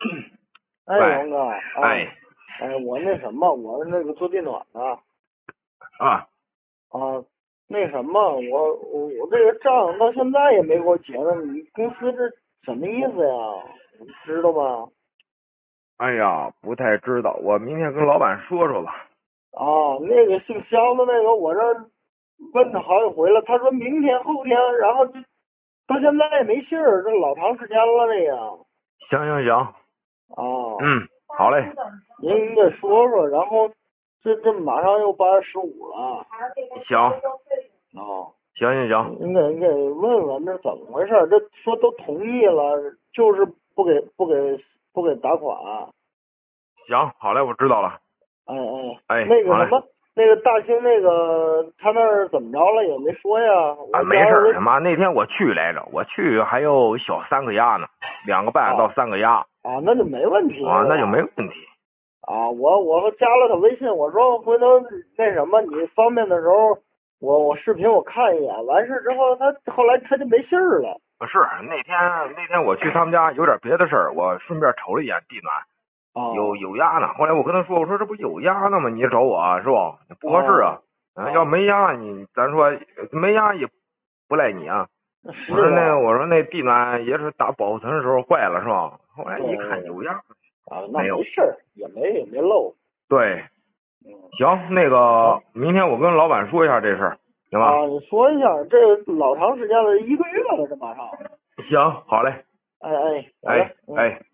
哎， 喂， 王哥， 哎， 我那什么，我那个做电暖的啊， 啊，那什么，我这个账到现在也没给我结呢，你公司这什么意思呀？你知道吗？ 哎呀，不太知道，我明天跟老板说说吧。 啊，那个姓肖的那个，我这问他好几回了，他说明天后天，然后就到现在也没信儿，这老长时间了这个。 行行行， 啊， 嗯，好嘞， 您给说说，然后这马上又8月15了。 行， 啊。 行行行， 你给问问这怎么回事？这说都同意了，就是不给打款。 行，好嘞，我知道了。 哎哎， 哎，好嘞， 那个什么，那个大兴那个他那儿怎么着了？也没说呀。 啊， 我没事儿， 加上他妈那天我去来着，我去还有小3个鸭呢，2个半到3个鸭， 那就没问题啊，那就没了。 问题。 我加了他微信，我说回头那什么，你方便的时候，我视频我看一眼。完事之后，后来他就没信儿了。 不是，那天我去他们家有点别的事儿，我顺便瞅了一眼地暖，有鸭呢。后来我跟他说，我说这不有鸭呢吗？你找我是吧？不合适啊。要没鸭咱说没鸭也不赖你啊。 是啊。 我说那地暖也是打保护层的时候坏了是吧？后来一看对有鸭， 那没有。 没事儿，也没漏。 对，行，那个明天我跟老板说一下这事儿，行吧？ 你说一下，这老长时间了，1个月了，这马上。 行，好嘞。 哎，好哎嘞。 哎。